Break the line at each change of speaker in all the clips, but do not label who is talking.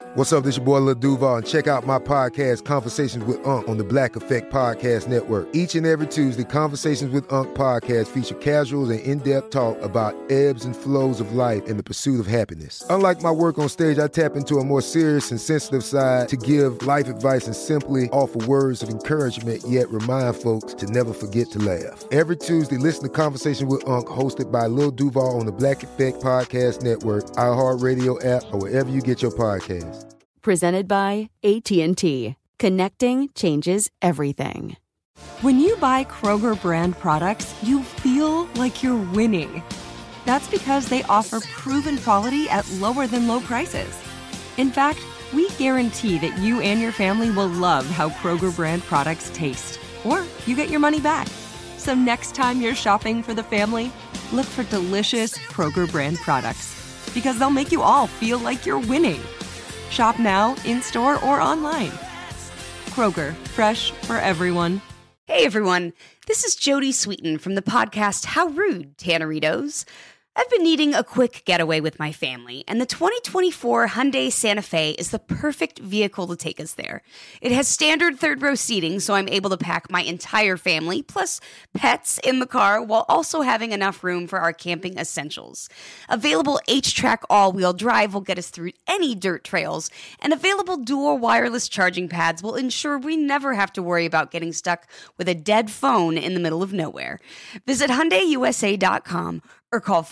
What's up? This your boy Lil Duval, and check out my podcast, Conversations with Unc, on the Black Effect Podcast Network. Each and every Tuesday, Conversations with Unc podcast feature casuals and in-depth talk about ebbs and flows of life and the pursuit of happiness. Unlike my work on stage, I tap into a more serious and sensitive side to give life advice and simply offer words of encouragement, yet remind folks to never forget to laugh. Every Tuesday, listen to Conversations with Unc, hosted by Lil Duval on the Black Effect Podcast Network, iHeartRadio app, or wherever you get your podcasts.
Presented by AT&T. Connecting changes everything.
When you buy Kroger brand products, you feel like you're winning. That's because they offer proven quality at lower than low prices. In fact, we guarantee that you and your family will love how Kroger brand products taste, or you get your money back. So next time you're shopping for the family, look for delicious Kroger brand products, because they'll make you all feel like you're winning. Shop now, in-store, or online. Kroger, fresh for everyone.
Hey everyone, this is Jody Sweeten from the podcast How Rude, Tanneritos. I've been needing a quick getaway with my family, and the 2024 Hyundai Santa Fe is the perfect vehicle to take us there. It has standard third-row seating, so I'm able to pack my entire family, plus pets, in the car, while also having enough room for our camping essentials. Available H-Track all-wheel drive will get us through any dirt trails, and available dual wireless charging pads will ensure we never have to worry about getting stuck with a dead phone in the middle of nowhere. Visit HyundaiUSA.com or call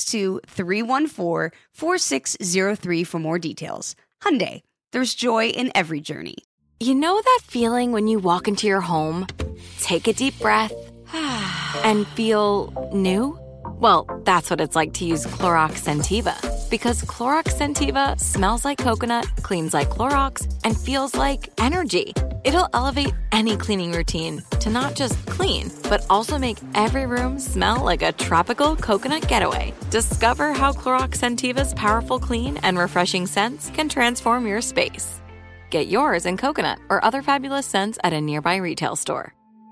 562-314-4603 for more details. Hyundai, there's joy in every journey.
You know that feeling when you walk into your home, take a deep breath, and feel new? Well, that's what it's like to use Clorox Scentiva. Because Clorox Scentiva smells like coconut, cleans like Clorox, and feels like energy. It'll elevate any cleaning routine to not just clean, but also make every room smell like a tropical coconut getaway. Discover how Clorox Scentiva's powerful clean and refreshing scents can transform your space. Get yours in coconut or other fabulous scents at a nearby retail store.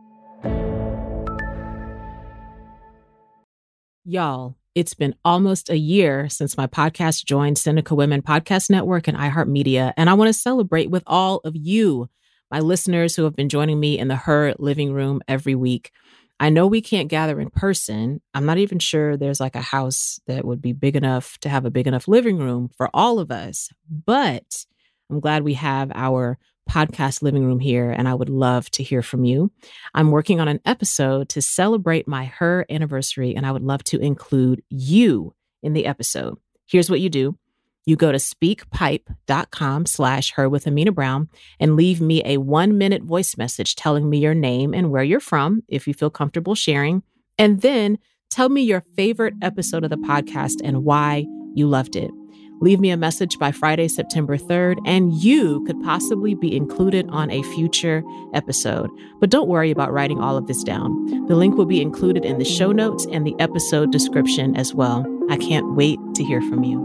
Y'all, it's been almost a year since my podcast joined Seneca Women Podcast Network and iHeartMedia, and I want to celebrate with all of you, my listeners who have been joining me in the Her living room every week. I know we can't gather in person. I'm not even sure there's like a house that would be big enough to have a big enough living room for all of us, but I'm glad we have our podcast living room here, and I would love to hear from you. I'm working on an episode to celebrate my Her anniversary, and I would love to include you in the episode. Here's what you do. You go to speakpipe.com/her with Amina Brown and leave me a 1-minute voice message telling me your name and where you're from, if you feel comfortable sharing. And then tell me your favorite episode of the podcast and why you loved it. Leave me a message by Friday, September 3rd, and you could possibly be included on a future episode. But don't worry about writing all of this down. The link will be included in the show notes and the episode description as well. I can't wait to hear from you.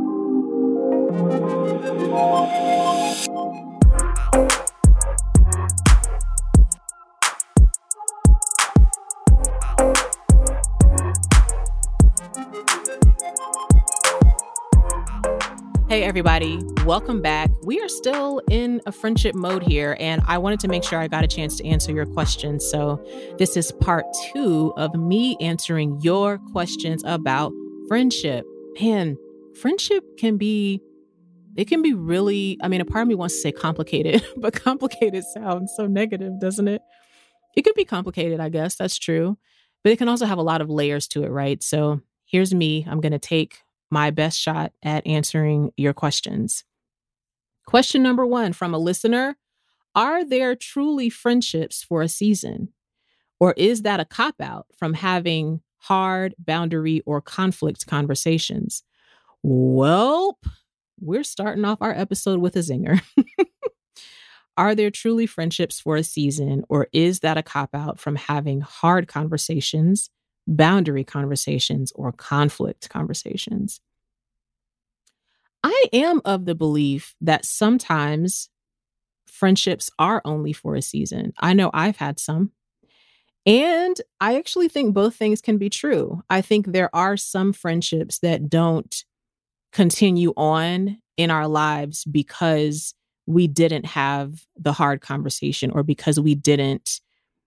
Hey, everybody. Welcome back. We are still in a friendship mode here, and I wanted to make sure I got a chance to answer your questions. So this is part 2 of me answering your questions about friendship. Man, friendship can be really, a part of me wants to say complicated, but complicated sounds so negative, doesn't it? It can be complicated, I guess. That's true. But it can also have a lot of layers to it, right? So here's me. I'm going to take my best shot at answering your questions. Question number 1 from a listener: are there truly friendships for a season? Or is that a cop-out from having hard boundary or conflict conversations? Well, we're starting off our episode with a zinger. Are there truly friendships for a season, or is that a cop-out from having hard conversations, boundary conversations, or conflict conversations? I am of the belief that sometimes friendships are only for a season. I know I've had some. And I actually think both things can be true. I think there are some friendships that don't continue on in our lives because we didn't have the hard conversation or because we didn't,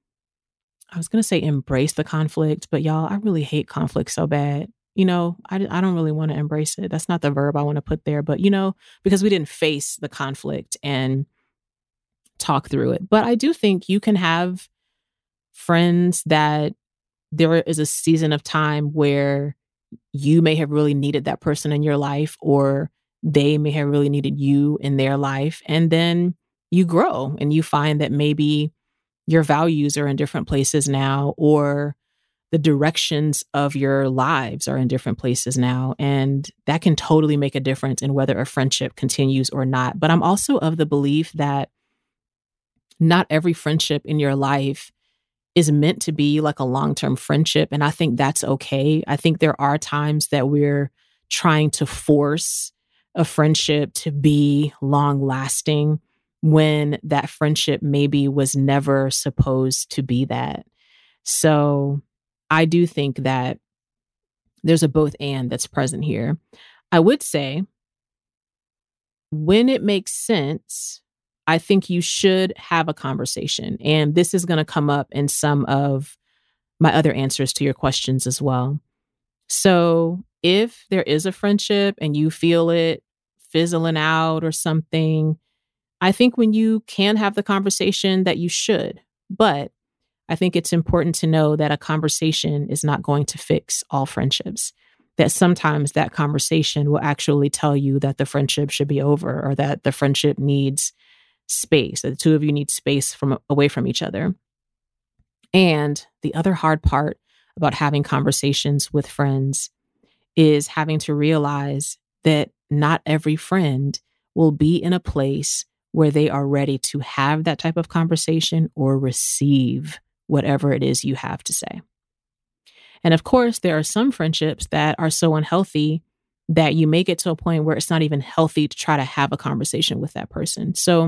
I was going to say embrace the conflict, but y'all, I really hate conflict so bad. I don't really want to embrace it. That's not the verb I want to put there, but because we didn't face the conflict and talk through it. But I do think you can have friends that there is a season of time where you may have really needed that person in your life, or they may have really needed you in their life. And then you grow and you find that maybe your values are in different places now, or the directions of your lives are in different places now. And that can totally make a difference in whether a friendship continues or not. But I'm also of the belief that not every friendship in your life is meant to be like a long-term friendship. And I think that's okay. I think there are times that we're trying to force a friendship to be long-lasting when that friendship maybe was never supposed to be that. So I do think that there's a both and that's present here. I would say when it makes sense, I think you should have a conversation. And this is going to come up in some of my other answers to your questions as well. So if there is a friendship and you feel it fizzling out or something, I think when you can have the conversation that you should. But I think it's important to know that a conversation is not going to fix all friendships. That sometimes that conversation will actually tell you that the friendship should be over, or that the friendship needs space, that the two of you need space away from each other. And the other hard part about having conversations with friends is having to realize that not every friend will be in a place where they are ready to have that type of conversation or receive whatever it is you have to say. And of course, there are some friendships that are so unhealthy that you may get to a point where it's not even healthy to try to have a conversation with that person. So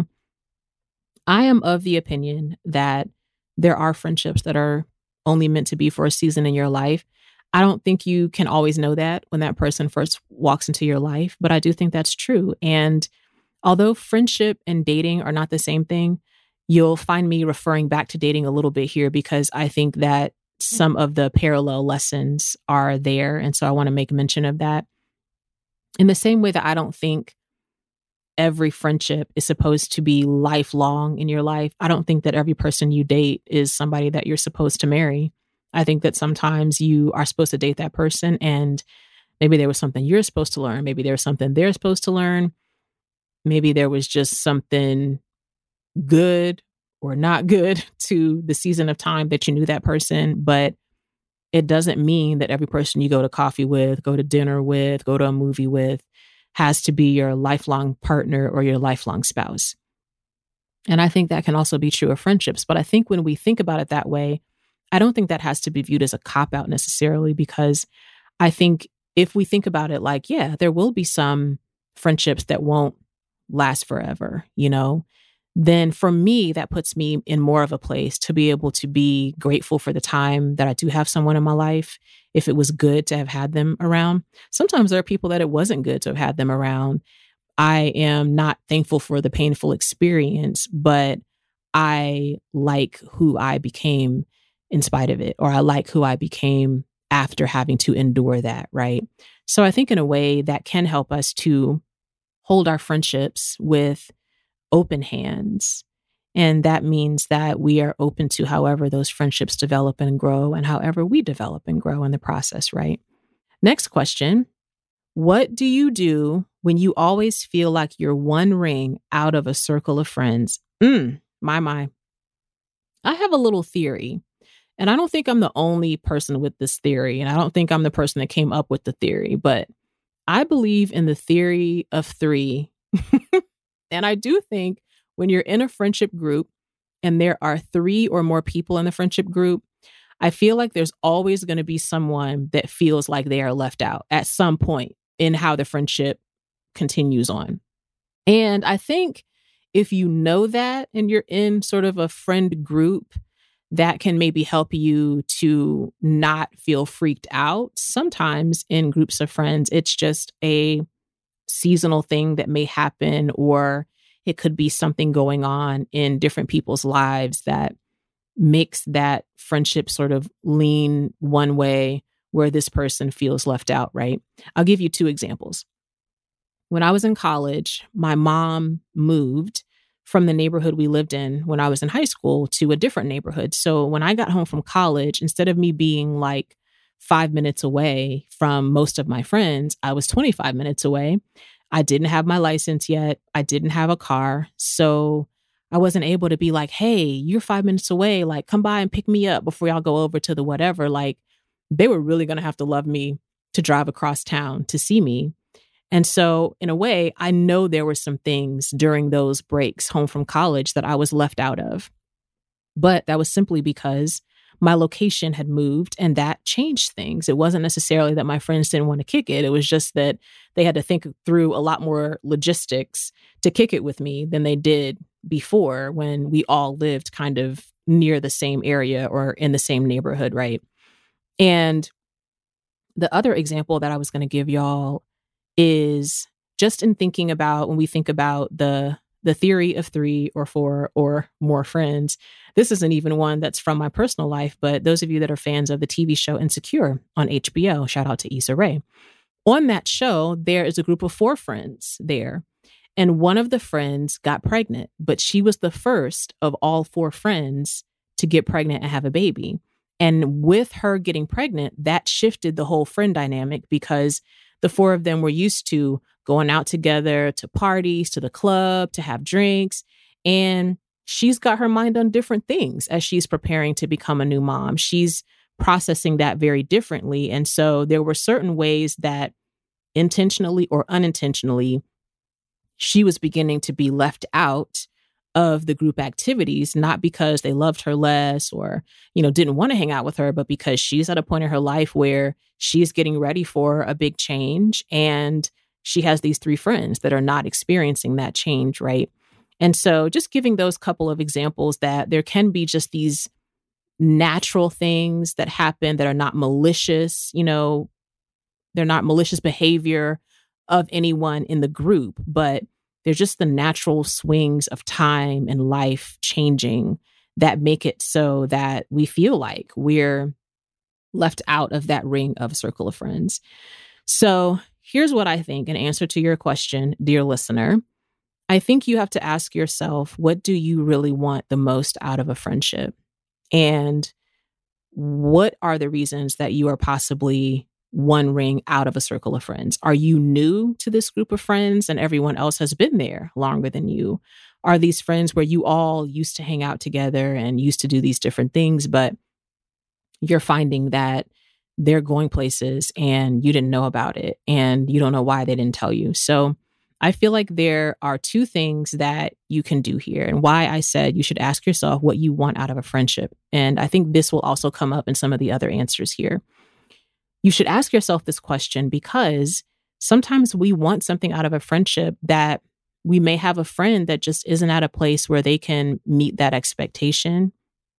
I am of the opinion that there are friendships that are only meant to be for a season in your life. I don't think you can always know that when that person first walks into your life, but I do think that's true. And although friendship and dating are not the same thing, you'll find me referring back to dating a little bit here because I think that some of the parallel lessons are there. And so I want to make mention of that. In the same way that I don't think every friendship is supposed to be lifelong in your life, I don't think that every person you date is somebody that you're supposed to marry. I think that sometimes you are supposed to date that person and maybe there was something you're supposed to learn. Maybe there's something they're supposed to learn. Maybe there was just something good or not good to the season of time that you knew that person. But it doesn't mean that every person you go to coffee with, go to dinner with, go to a movie with has to be your lifelong partner or your lifelong spouse. And I think that can also be true of friendships. But I think when we think about it that way, I don't think that has to be viewed as a cop-out necessarily, because I think if we think about it like, yeah, there will be some friendships that won't last forever, then for me, that puts me in more of a place to be able to be grateful for the time that I do have someone in my life, if it was good to have had them around. Sometimes there are people that it wasn't good to have had them around. I am not thankful for the painful experience, but I like who I became in spite of it, or I like who I became after having to endure that, right? So I think in a way that can help us to hold our friendships with open hands. And that means that we are open to however those friendships develop and grow and however we develop and grow in the process, right? Next question. What do you do when you always feel like you're one ring out of a circle of friends? My. I have a little theory, and I don't think I'm the only person with this theory, and I don't think I'm the person that came up with the theory, but I believe in the theory of three. And I do think when you're in a friendship group and there are 3 or more people in the friendship group, I feel like there's always going to be someone that feels like they are left out at some point in how the friendship continues on. And I think if you know that and you're in sort of a friend group, that can maybe help you to not feel freaked out. Sometimes in groups of friends, it's just a seasonal thing that may happen, or it could be something going on in different people's lives that makes that friendship sort of lean one way where this person feels left out, right? I'll give you 2 examples. When I was in college, my mom moved from the neighborhood we lived in when I was in high school to a different neighborhood. So when I got home from college, instead of me being like 5 minutes away from most of my friends, I was 25 minutes away. I didn't have my license yet. I didn't have a car. So I wasn't able to be like, hey, you're 5 minutes away. Like, come by and pick me up before y'all go over to the whatever. Like, they were really going to have to love me to drive across town to see me. And so in a way, I know there were some things during those breaks home from college that I was left out of. But that was simply because my location had moved and that changed things. It wasn't necessarily that my friends didn't want to kick it. It was just that they had to think through a lot more logistics to kick it with me than they did before when we all lived kind of near the same area or in the same neighborhood, right? And the other example that I was going to give y'all is just in thinking about when we think about the theory of 3 or 4 or more friends. This isn't even one that's from my personal life, but those of you that are fans of the TV show Insecure on HBO, shout out to Issa Rae. On that show, there is a group of 4 friends there. And one of the friends got pregnant, but she was the first of all 4 friends to get pregnant and have a baby. And with her getting pregnant, that shifted the whole friend dynamic because the 4 of them were used to going out together to parties, to the club, to have drinks. And she's got her mind on different things as she's preparing to become a new mom. She's processing that very differently. And so there were certain ways that intentionally or unintentionally, she was beginning to be left out of the group activities, not because they loved her less or, didn't want to hang out with her, but because she's at a point in her life where she's getting ready for a big change. And she has these 3 friends that are not experiencing that change, right? And so just giving those couple of examples that there can be just these natural things that happen that are not malicious, they're not malicious behavior of anyone in the group, but they're just the natural swings of time and life changing that make it so that we feel like we're left out of that ring of a circle of friends. So here's what I think in answer to your question, dear listener. I think you have to ask yourself, what do you really want the most out of a friendship? And what are the reasons that you are possibly one ring out of a circle of friends? Are you new to this group of friends and everyone else has been there longer than you? Are these friends where you all used to hang out together and used to do these different things, but you're finding that they're going places and you didn't know about it and you don't know why they didn't tell you? So I feel like there are 2 things that you can do here, and why I said you should ask yourself what you want out of a friendship. And I think this will also come up in some of the other answers here. You should ask yourself this question because sometimes we want something out of a friendship that we may have a friend that just isn't at a place where they can meet that expectation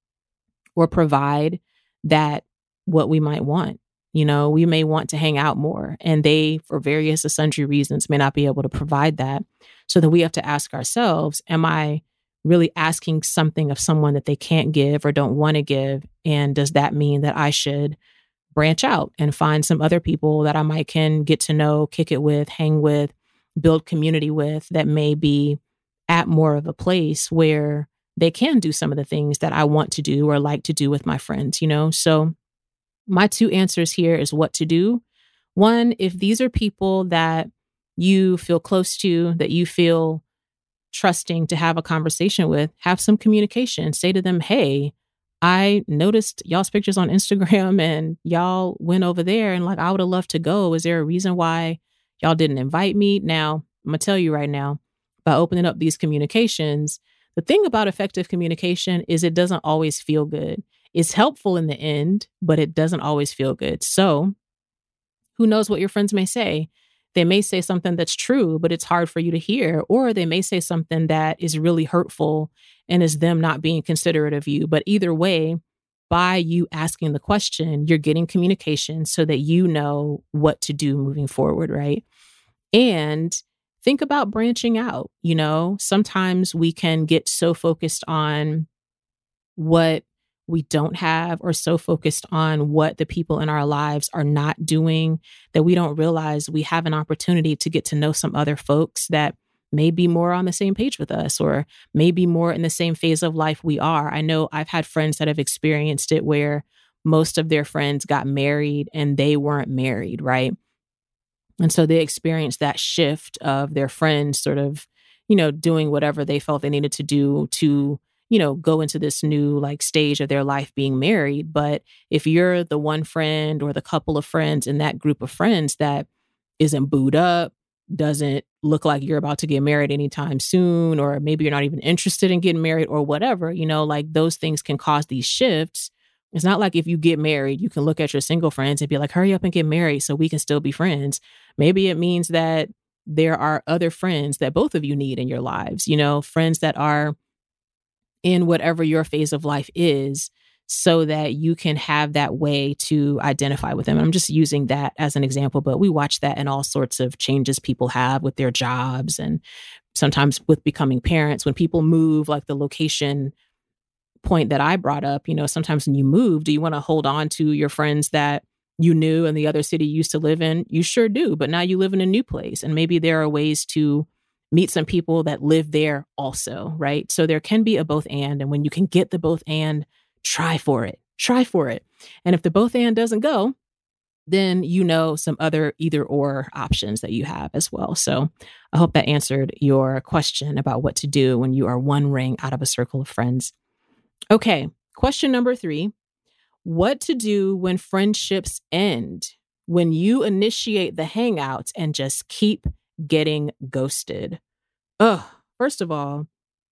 or provide that what we might want. We may want to hang out more and they, for various and sundry reasons, may not be able to provide that. So that we have to ask ourselves, am I really asking something of someone that they can't give or don't want to give? And does that mean that I should branch out and find some other people that I might can get to know, kick it with, hang with, build community with, that may be at more of a place where they can do some of the things that I want to do or like to do with my friends, So my 2 answers here is what to do. 1, if these are people that you feel close to, that you feel trusting to have a conversation with, have some communication. Say to them, hey, I noticed y'all's pictures on Instagram and y'all went over there and I would have loved to go. Is there a reason why y'all didn't invite me? Now, I'm going to tell you right now, by opening up these communications, the thing about effective communication is it doesn't always feel good. It's helpful in the end, but it doesn't always feel good. So who knows what your friends may say? They may say something that's true, but it's hard for you to hear. Or they may say something that is really hurtful and is them not being considerate of you. But either way, by you asking the question, you're getting communication so that you know what to do moving forward, right? And think about branching out. You know, sometimes we can get so focused on what we don't have or so focused on what the people in our lives are not doing that we don't realize we have an opportunity to get to know some other folks that may be more on the same page with us or maybe more in the same phase of life we are. I know I've had friends that have experienced it where most of their friends got married and they weren't married, right? And so they experienced that shift of their friends sort of, you know, doing whatever they felt they needed to do to, you know, go into this new like stage of their life being married. But if you're the one friend or the couple of friends in that group of friends that isn't booed up, doesn't look like you're about to get married anytime soon, or maybe you're not even interested in getting married or whatever, you know, like those things can cause these shifts. It's not like if you get married, you can look at your single friends and be like, hurry up and get married so we can still be friends. Maybe it means that there are other friends that both of you need in your lives, you know, friends that are in whatever your phase of life is so that you can have that way to identify with them. And I'm just using that as an example, but we watch that in all sorts of changes people have with their jobs and sometimes with becoming parents. When people move, like the location point that I brought up, you know, sometimes when you move, do you want to hold on to your friends that you knew in the other city you used to live in? You sure do, but now you live in a new place and maybe there are ways to meet some people that live there also, right? So there can be a both and when you can get the both and, try for it. And if the both and doesn't go, then you know some other either or options that you have as well. So I hope that answered your question about what to do when you are one ring out of a circle of friends. Okay, question number 3. What to do when friendships end, when you initiate the hangouts and just keep getting ghosted? First of all,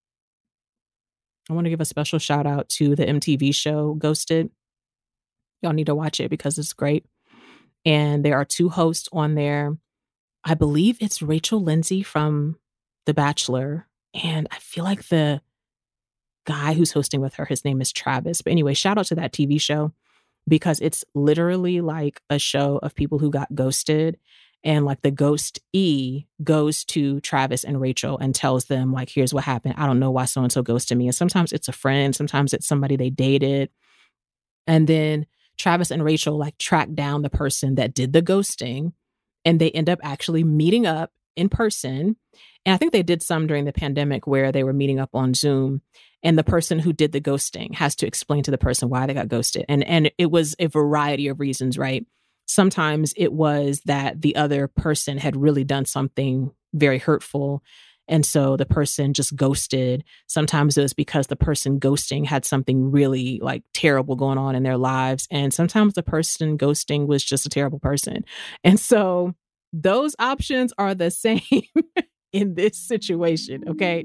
I want to give a special shout out to the MTV show Ghosted. Y'all need to watch it because it's great. And there are 2 hosts on there. I believe it's Rachel Lindsay from The Bachelor. And I feel like the guy who's hosting with her, his name is Travis. But anyway, shout out to that TV show because it's literally like a show of people who got ghosted. And like the ghostee goes to Travis and Rachel and tells them like, here's what happened. I don't know why so-and-so ghosted me. And sometimes it's a friend. Sometimes it's somebody they dated. And then Travis and Rachel like track down the person that did the ghosting and they end up actually meeting up in person. And I think they did some during the pandemic where they were meeting up on Zoom and the person who did the ghosting has to explain to the person why they got ghosted. And it was a variety of reasons, right? Sometimes it was that the other person had really done something very hurtful. And so the person just ghosted. Sometimes it was because the person ghosting had something really like terrible going on in their lives. And sometimes the person ghosting was just a terrible person. And so those options are the same in this situation. Okay.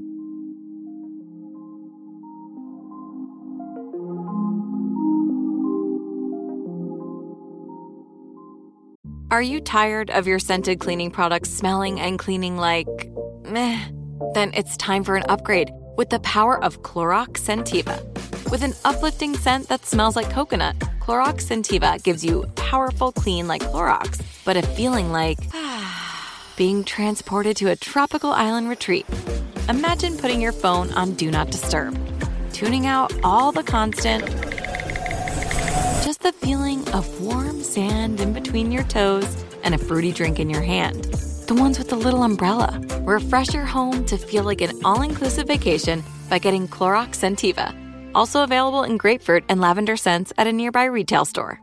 Are you tired of your scented cleaning products smelling and cleaning like meh? Then it's time for an upgrade with the power of Clorox Scentiva. With an uplifting scent that smells like coconut, Clorox Scentiva gives you powerful clean like Clorox, but a feeling like being transported to a tropical island retreat. Imagine putting your phone on Do Not Disturb, tuning out all the constant, just the feeling of warm sand in between your toes and a fruity drink in your hand. The ones with the little umbrella. Refresh your home to feel like an all-inclusive vacation by getting Clorox Scentiva. Also available in grapefruit and lavender scents at a nearby retail store.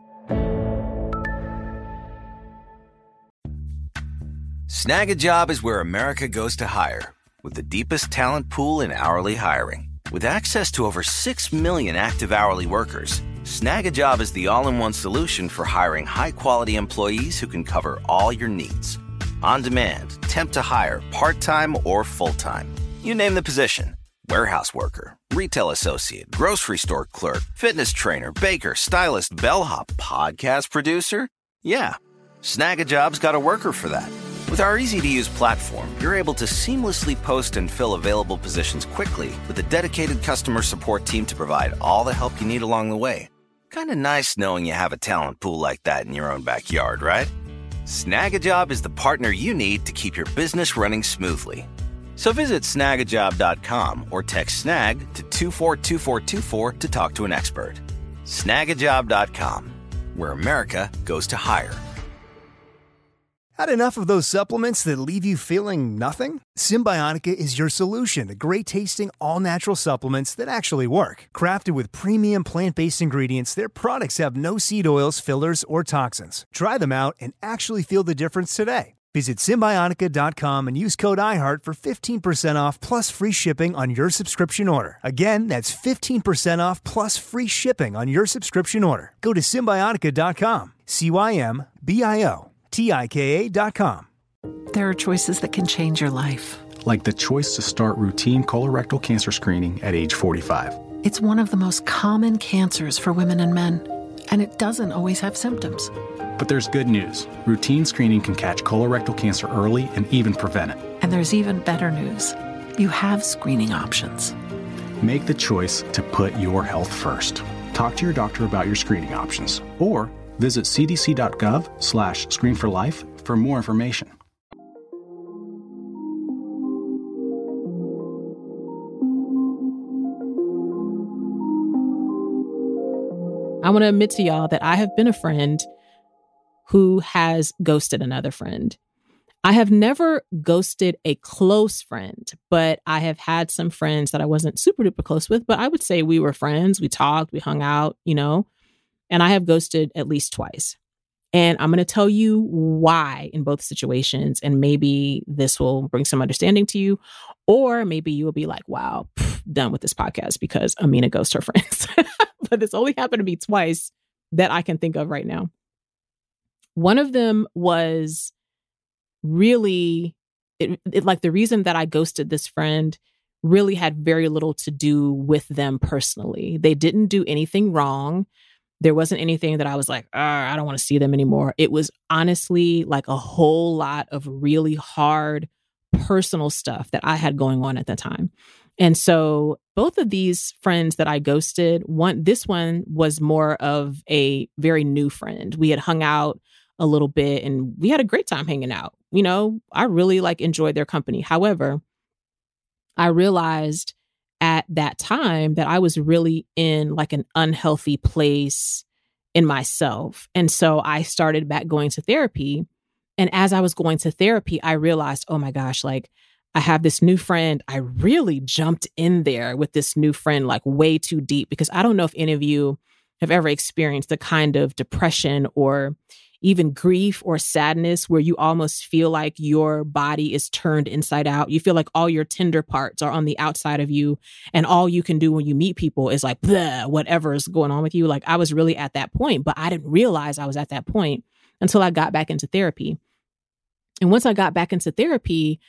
Snag a Job is where America goes to hire, with the deepest talent pool in hourly hiring. With access to over 6 million active hourly workers, Snag a Job is the all-in-one solution for hiring high-quality employees who can cover all your needs. On demand, temp to hire, part-time or full-time. You name the position. Warehouse worker, retail associate, grocery store clerk, fitness trainer, baker, stylist, bellhop, podcast producer. Yeah, Snag a Job's got a worker for that. With our easy-to-use platform, you're able to seamlessly post and fill available positions quickly with a dedicated customer support team to provide all the help you need along the way. Kind of nice knowing you have a talent pool like that in your own backyard, right? Snagajob is the partner you need to keep your business running smoothly. So visit snagajob.com or text snag to 242424 to talk to an expert. Snagajob.com, where America goes to hire.
Had enough of those supplements that leave you feeling nothing? Symbiotica is your solution to great-tasting, all-natural supplements that actually work. Crafted with premium plant-based ingredients, their products have no seed oils, fillers, or toxins. Try them out and actually feel the difference today. Visit Symbiotica.com and use code IHEART for 15% off plus free shipping on your subscription order. Again, that's 15% off plus free shipping on your subscription order. Go to Symbiotica.com, CYMBIOTIKA.com.
There are choices that can change your life.
Like the choice to start routine colorectal cancer screening at age 45.
It's one of the most common cancers for women and men, and it doesn't always have symptoms.
But there's good news. Routine screening can catch colorectal cancer early and even prevent it.
And there's even better news. You have screening options.
Make the choice to put your health first. Talk to your doctor about your screening options or visit cdc.gov/screenforlife for more information.
I want to admit to y'all that I have been a friend who has ghosted another friend. I have never ghosted a close friend, but I have had some friends that I wasn't super duper close with, but I would say we were friends. We talked, we hung out, and I have ghosted at least twice. And I'm going to tell you why in both situations. And maybe this will bring some understanding to you, or maybe you will be like, wow, done with this podcast because Amina ghosts her friends. But it's only happened to me twice that I can think of right now. One of them was really, like the reason that I ghosted this friend really had very little to do with them personally. They didn't do anything wrong. There wasn't anything that I was like, I don't want to see them anymore. It was honestly like a whole lot of really hard personal stuff that I had going on at the time. And so both of these friends that I ghosted, this one was more of a very new friend. We had hung out a little bit and we had a great time hanging out. I really enjoyed their company. However, I realized at that time that I was really in an unhealthy place in myself. And so I started back going to therapy. And as I was going to therapy, I realized, oh my gosh, I have this new friend. I really jumped in there with this new friend way too deep, because I don't know if any of you have ever experienced the kind of depression or even grief or sadness where you almost feel like your body is turned inside out. You feel like all your tender parts are on the outside of you, and all you can do when you meet people is whatever is going on with you. I was really at that point, but I didn't realize I was at that point until I got back into therapy. And once I got back into therapy,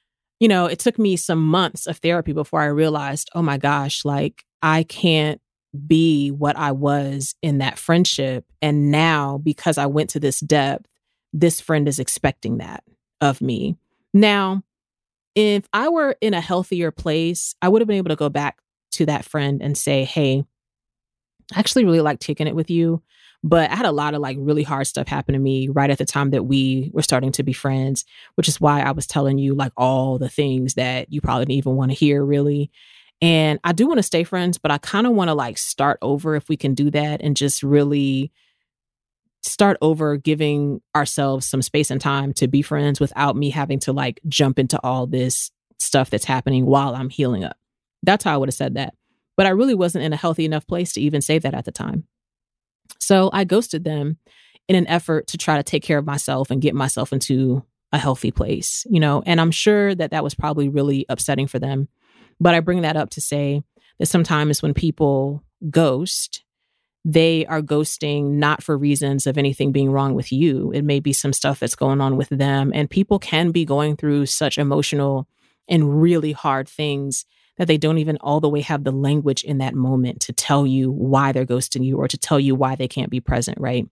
it took me some months of therapy before I realized, oh my gosh, I can't be what I was in that friendship. And now, because I went to this depth, this friend is expecting that of me. Now, if I were in a healthier place, I would have been able to go back to that friend and say, hey, I actually really like kicking it with you, but I had a lot of really hard stuff happen to me right at the time that we were starting to be friends, which is why I was telling you all the things that you probably didn't even want to hear, really. And I do want to stay friends, but I kind of want to start over if we can do that and just really start over, giving ourselves some space and time to be friends without me having to jump into all this stuff that's happening while I'm healing up. That's how I would have said that. But I really wasn't in a healthy enough place to even say that at the time. So I ghosted them in an effort to try to take care of myself and get myself into a healthy place, and I'm sure that was probably really upsetting for them. But I bring that up to say that sometimes when people ghost, they are ghosting not for reasons of anything being wrong with you. It may be some stuff that's going on with them. And people can be going through such emotional and really hard things that they don't even all the way have the language in that moment to tell you why they're ghosting you or to tell you why they can't be present, right?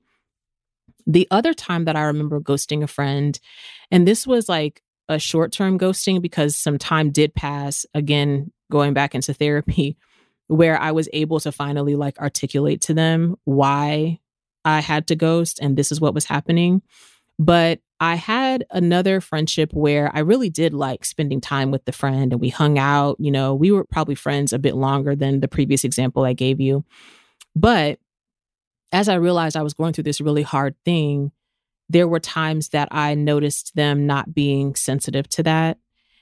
The other time that I remember ghosting a friend, and this was a short-term ghosting because some time did pass, again, going back into therapy, where I was able to finally articulate to them why I had to ghost and this is what was happening. But I had another friendship where I really did like spending time with the friend and we hung out. You know, we were probably friends a bit longer than the previous example I gave you. But as I realized I was going through this really hard thing, there were times that I noticed them not being sensitive to that.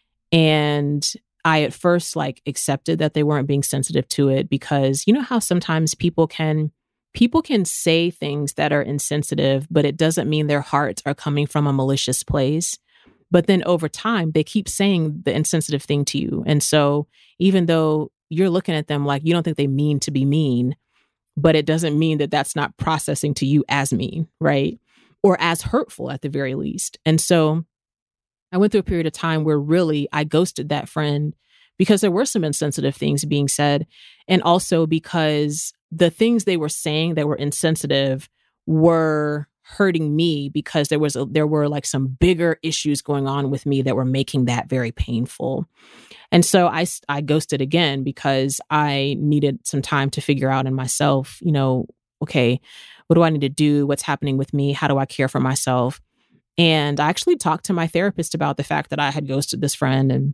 And I at first accepted that they weren't being sensitive to it because you know how sometimes people can say things that are insensitive, but it doesn't mean their hearts are coming from a malicious place. But then over time, they keep saying the insensitive thing to you. And so even though you're looking at them like you don't think they mean to be mean, but it doesn't mean that that's not processing to you as mean, right? Or as hurtful at the very least. And so I went through a period of time where really I ghosted that friend because there were some insensitive things being said. And also because the things they were saying that were insensitive were hurting me because there were some bigger issues going on with me that were making that very painful. And so I ghosted again because I needed some time to figure out in myself, okay, what do I need to do? What's happening with me? How do I care for myself? And I actually talked to my therapist about the fact that I had ghosted this friend. And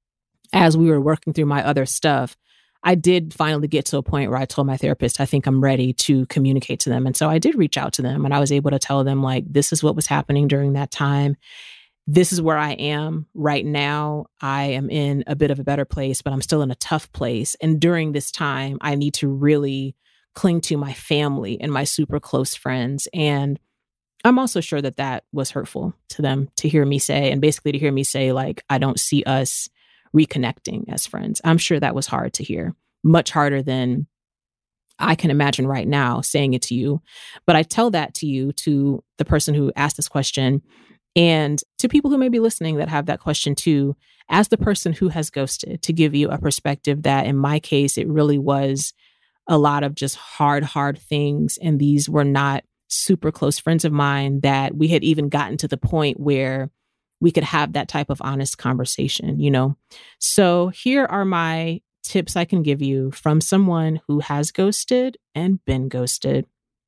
as we were working through my other stuff, I did finally get to a point where I told my therapist, I think I'm ready to communicate to them. And so I did reach out to them and I was able to tell them this is what was happening during that time. This is where I am right now. I am in a bit of a better place, but I'm still in a tough place. And during this time, I need to really cling to my family and my super close friends. And I'm also sure that that was hurtful to them to hear me say, and basically to hear me say, I don't see us reconnecting as friends. I'm sure that was hard to hear, much harder than I can imagine right now saying it to you. But I tell that to you, to the person who asked this question, and to people who may be listening that have that question too, as the person who has ghosted, to give you a perspective that in my case, it really was a lot of just hard things. And these were not super close friends of mine that we had even gotten to the point where we could have that type of honest conversation, So here are my tips I can give you from someone who has ghosted and been ghosted.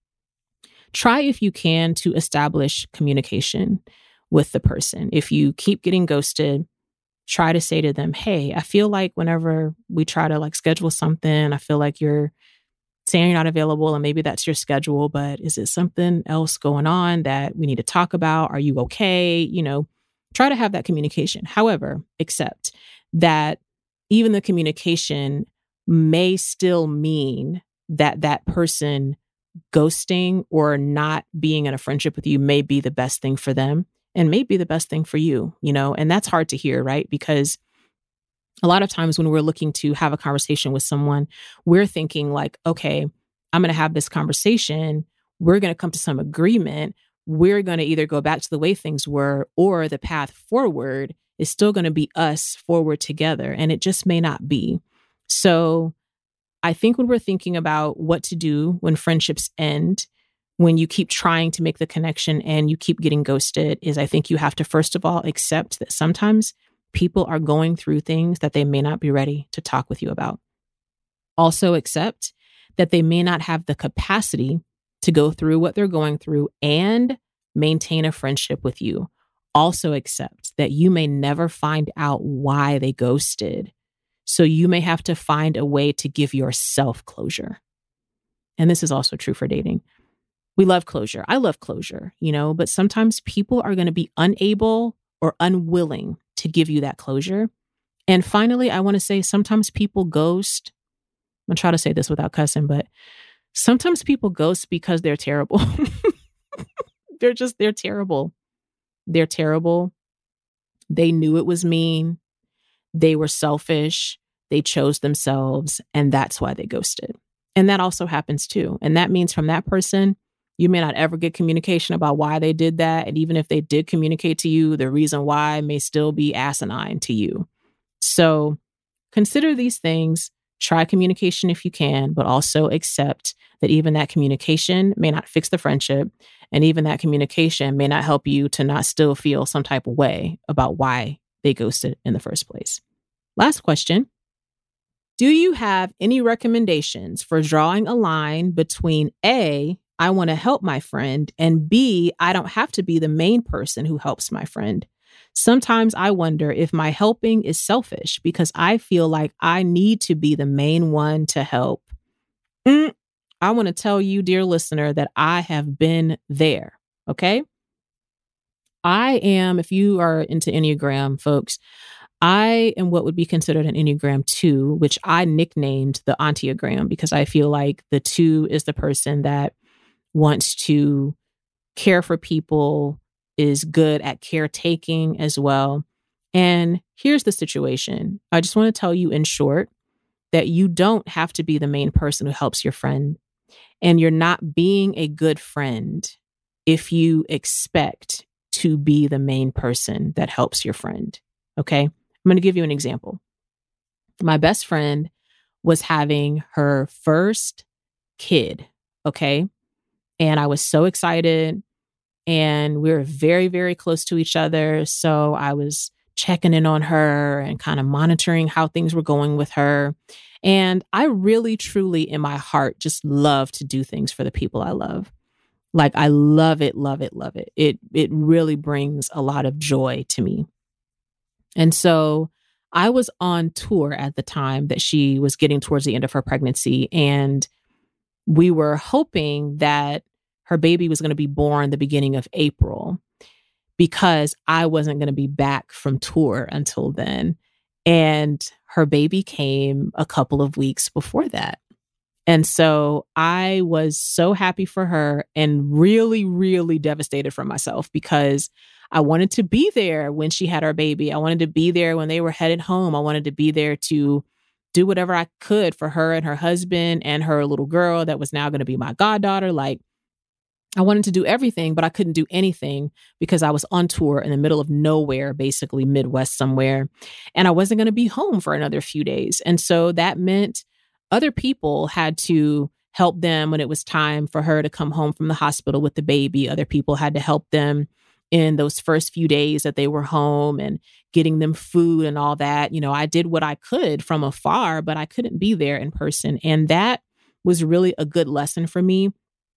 Try, if you can, to establish communication with the person. If you keep getting ghosted, try to say to them, hey, I feel like whenever we try to schedule something, I feel like you're saying you're not available and maybe that's your schedule, but is it something else going on that we need to talk about? Are you okay? Try to have that communication. However, accept that even the communication may still mean that that person ghosting or not being in a friendship with you may be the best thing for them and may be the best thing for you, and that's hard to hear, right? Because a lot of times when we're looking to have a conversation with someone, we're thinking okay, I'm going to have this conversation. We're going to come to some agreement. We're going to either go back to the way things were, or the path forward is still going to be us forward together. And it just may not be. So I think when we're thinking about what to do when friendships end, when you keep trying to make the connection and you keep getting ghosted, is I think you have to, first of all, accept that sometimes people are going through things that they may not be ready to talk with you about. Also accept that they may not have the capacity to go through what they're going through and maintain a friendship with you. Also accept that you may never find out why they ghosted. So you may have to find a way to give yourself closure. And this is also true for dating. We love closure. I love closure, but sometimes people are going to be unable or unwilling to give you that closure. And finally, I want to say sometimes people ghost. I'm going to try to say this without cussing, but sometimes people ghost because they're terrible. They're terrible. They're terrible. They knew it was mean. They were selfish. They chose themselves. And that's why they ghosted. And that also happens too. And that means from that person, you may not ever get communication about why they did that. And even if they did communicate to you, the reason why may still be asinine to you. So consider these things. Try communication if you can, but also accept that even that communication may not fix the friendship. And even that communication may not help you to not still feel some type of way about why they ghosted in the first place. Last question. Do you have any recommendations for drawing a line between A, I want to help my friend. And B, I don't have to be the main person who helps my friend. Sometimes I wonder if my helping is selfish because I feel like I need to be the main one to help. I want to tell you, dear listener, that I have been there. Okay. I am, if you are into Enneagram, folks, I am what would be considered an Enneagram 2, which I nicknamed the Auntie-ogram because I feel like the 2 is the person that wants to care for people, is good at caretaking as well. And here's the situation. I just want to tell you in short that you don't have to be the main person who helps your friend. And you're not being a good friend if you expect to be the main person that helps your friend. Okay? I'm going to give you an example. My best friend was having her first kid. Okay? And I was so excited. And we were very, very close to each other. So I was checking in on her and kind of monitoring how things were going with her. And I really, truly, in my heart, just love to do things for the people I love. Like, I love it, love it, love it. It really brings a lot of joy to me. And so I was on tour at the time that she was getting towards the end of her pregnancy. And we were hoping that her baby was going to be born the beginning of April because I wasn't going to be back from tour until then. And her baby came a couple of weeks before that. And so I was so happy for her and really, really devastated for myself because I wanted to be there when she had our baby. I wanted to be there when they were headed home. I wanted to be there to do whatever I could for her and her husband and her little girl that was now going to be my goddaughter. Like, I wanted to do everything, but I couldn't do anything because I was on tour in the middle of nowhere, basically Midwest somewhere. And I wasn't going to be home for another few days. And so that meant other people had to help them when it was time for her to come home from the hospital with the baby. Other people had to help them in those first few days that they were home and getting them food and all that. You know, I did what I could from afar, but I couldn't be there in person. And that was really a good lesson for me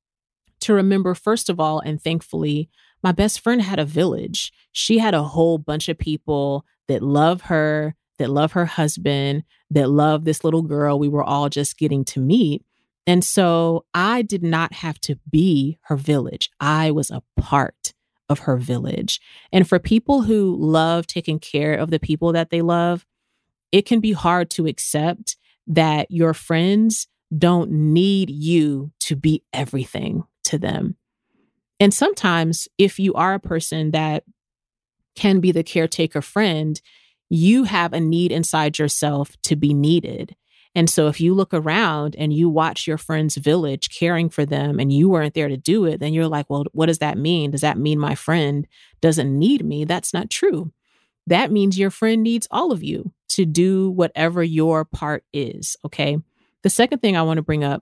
to remember, first of all, and thankfully, my best friend had a village. She had a whole bunch of people that love her, that love her husband, that love this little girl we were all just getting to meet. And so I did not have to be her village. I was a part of her village. And for people who love taking care of the people that they love, it can be hard to accept that your friends don't need you to be everything to them. And sometimes if you are a person that can be the caretaker friend, you have a need inside yourself to be needed. And so if you look around and you watch your friend's village caring for them and you weren't there to do it, then you're like, well, what does that mean? Does that mean my friend doesn't need me? That's not true. That means your friend needs all of you to do whatever your part is. Okay. The second thing I want to bring up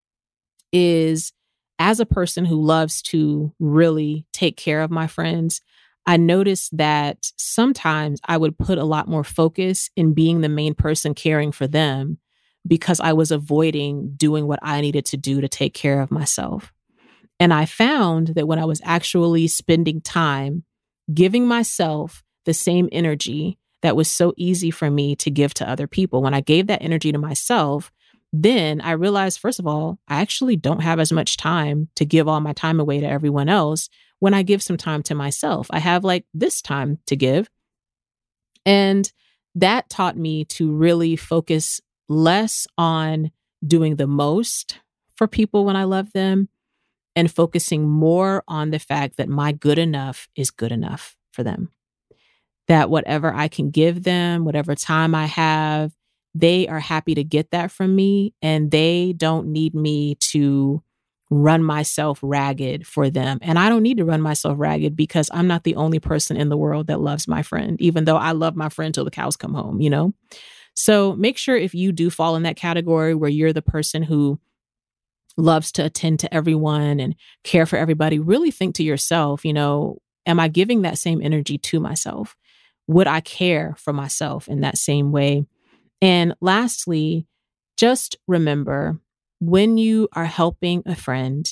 is, as a person who loves to really take care of my friends, I noticed that sometimes I would put a lot more focus in being the main person caring for them because I was avoiding doing what I needed to do to take care of myself. And I found that when I was actually spending time giving myself the same energy that was so easy for me to give to other people, when I gave that energy to myself, then I realized, first of all, I actually don't have as much time to give all my time away to everyone else when I give some time to myself. I have like this time to give. And that taught me to really focus less on doing the most for people when I love them and focusing more on the fact that my good enough is good enough for them. That whatever I can give them, whatever time I have, they are happy to get that from me, and they don't need me to run myself ragged for them. And I don't need to run myself ragged because I'm not the only person in the world that loves my friend, even though I love my friend till the cows come home, you know? So make sure if you do fall in that category where you're the person who loves to attend to everyone and care for everybody, really think to yourself, you know, am I giving that same energy to myself? Would I care for myself in that same way? And lastly, just remember, when you are helping a friend,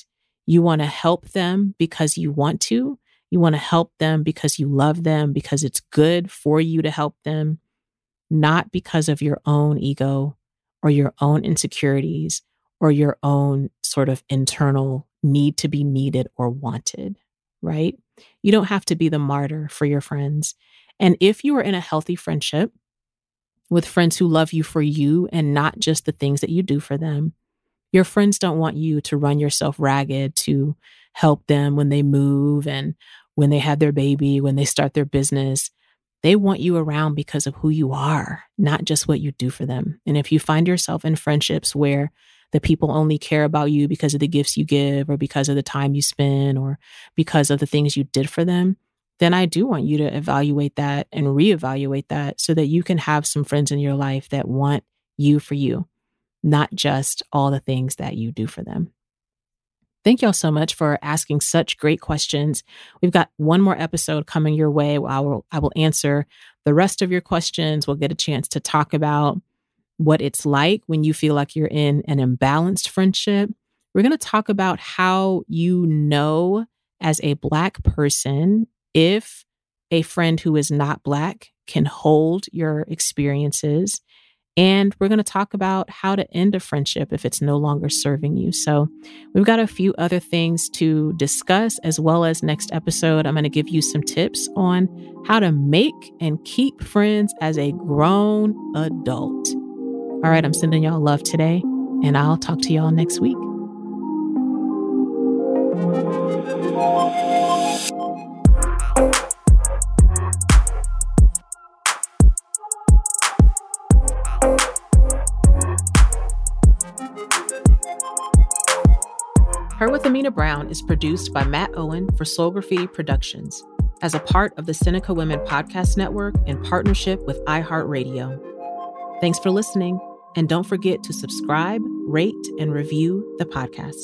You want to help them because you want to. You want to help them because you love them, because it's good for you to help them, not because of your own ego or your own insecurities or your own sort of internal need to be needed or wanted, right? You don't have to be the martyr for your friends. And if you are in a healthy friendship with friends who love you for you and not just the things that you do for them, your friends don't want you to run yourself ragged to help them when they move and when they have their baby, when they start their business. They want you around because of who you are, not just what you do for them. And if you find yourself in friendships where the people only care about you because of the gifts you give or because of the time you spend or because of the things you did for them, then I do want you to evaluate that and reevaluate that so that you can have some friends in your life that want you for you, not just all the things that you do for them. Thank y'all so much for asking such great questions. We've got one more episode coming your way. I will answer the rest of your questions. We'll get a chance to talk about what it's like when you feel like you're in an imbalanced friendship. We're going to talk about how you know as a Black person if a friend who is not Black can hold your experiences. And we're going to talk about how to end a friendship if it's no longer serving you. So we've got a few other things to discuss, as well as next episode, I'm going to give you some tips on how to make and keep friends as a grown adult. All right, I'm sending y'all love today, and I'll talk to y'all next week. Her with Amina Brown is produced by Matt Owen for Soul Graffiti Productions as a part of the Seneca Women Podcast Network in partnership with iHeartRadio. Thanks for listening, and don't forget to subscribe, rate, and review the podcast.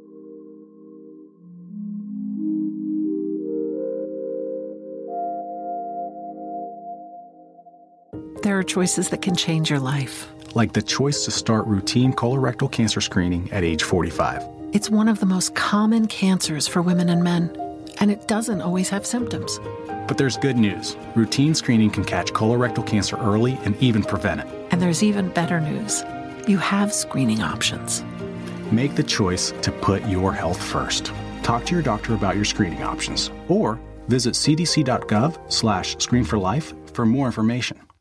There are choices that can change your life.
Like the choice to start routine colorectal cancer screening at age 45.
It's one of the most common cancers for women and men, and it doesn't always have symptoms.
But there's good news. Routine screening can catch colorectal cancer early and even prevent it.
And there's even better news. You have screening options.
Make the choice to put your health first. Talk to your doctor about your screening options or visit cdc.gov/screenforlife for more information.